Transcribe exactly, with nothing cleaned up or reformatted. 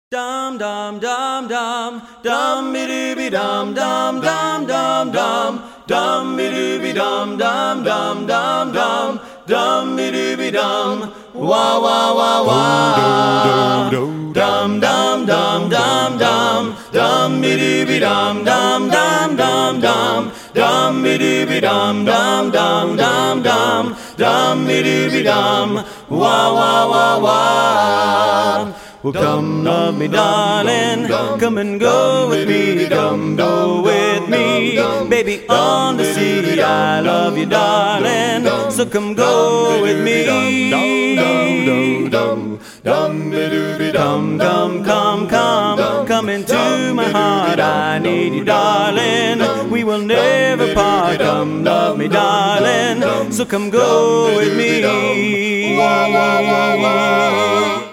Dum dum dum dum dum be dooby dum dum dum dum dum dum be dooby dum dum dum dum dum dum be dooby dum wah wah wah wah dum dum dum dum dum dum be dooby dum dum dum dum dum dum be dooby dum dum dum dum dum dum be dooby dum wah wah wah wah. Well, come, love me, darling, come and go with me, come go with me, baby, on the sea. I love you, darling, so come go with me. Come, come, come, come, come into my heart. I need you, darling, we will never part. Come, love me, darling, so come go with me.